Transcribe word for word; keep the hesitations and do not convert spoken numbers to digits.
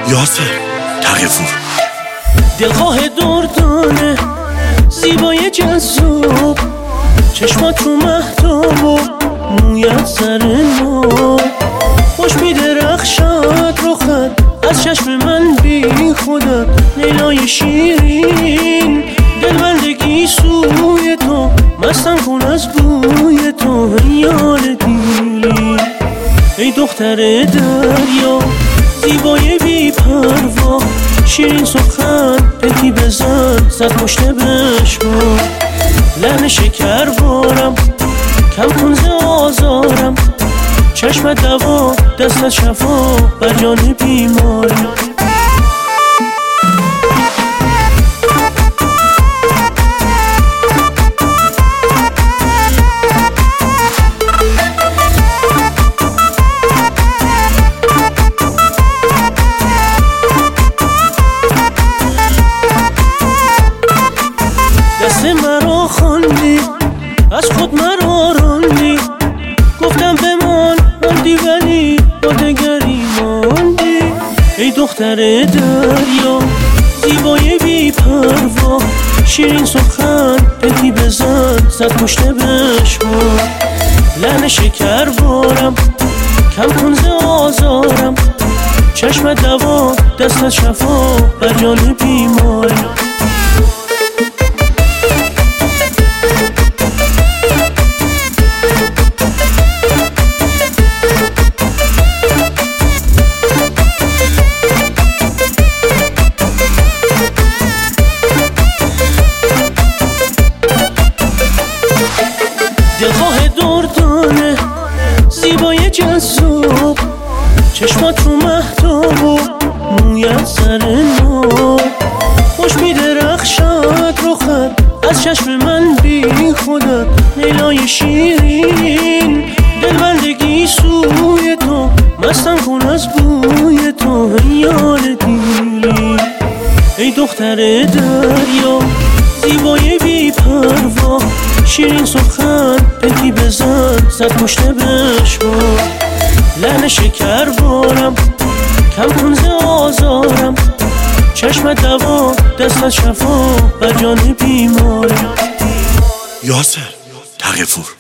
یاسر تقی‌پور. دلخواه دردانه زیبای جذاب، چشمات تو مهتاب و مویت سر ناب، خوش می‌درخشد رخت از چشم من بی خودت، لیلای شیرین دلبندگی سوی تو، مستم کن از بوی تو یار دیرین. ای دختر دریا زیبای بی پروا، شیرین سخن پکی بزن زد پشت بشما، لحن شکر بارم کم کن ز آزارم، چشم دوا دست شفا بر جان بیمارم. دست مرا خواندی از خود مرا راندی، گفتم بمان ماندی ولی با دگری ماندی. ای دختر دریا زیبای بی پروا، شیرین سخن پکی بزن زد پشت بشما، لحن شکر بارم کم کن ز آزارم، چشم دوا دست شفا بر جان بیمارم. دلخواه دردانه زیبای جذاب، چشمات تو مهتاب و مویت سر ناب، خوش می‌درخشد رخت از چشم من بی خودت، لیلای شیرین دلبندگی سوی تو، مستم کن از بوی تو یار دیرین. ای دختر دریا زیبای بی پروا، شیرین سخن پکی بزن زد پشت بشما، لحن شکر بارم کم کن ز آزارم، چشم دوا دست شفا بر جان بیمارم. یاسر تقی‌پور.